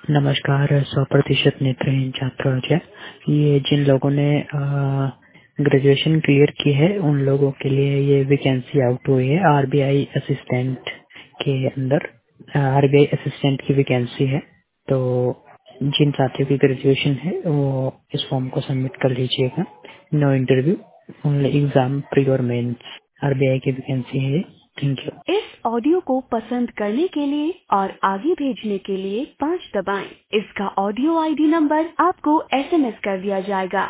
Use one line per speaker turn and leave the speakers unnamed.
नमस्कार। 100% नेत्रहीन छात्रों से ये जिन लोगों ने ग्रेजुएशन क्लियर की है उन लोगों के लिए ये वैकेंसी आउट हुई है। आरबीआई असिस्टेंट के अंदर आरबीआई असिस्टेंट की वैकेंसी है। तो जिन साथियों की ग्रेजुएशन है वो इस फॉर्म को सबमिट कर लीजिएगा। No interview, only exam pre और मेंस। आरबीआई की वैकेंसी है। Thank you. इस ऑडियो को पसंद करने के लिए और आगे भेजने के लिए 5 दबाएं। इसका ऑडियो आईडी नंबर आपको एसएमएस कर दिया जाएगा।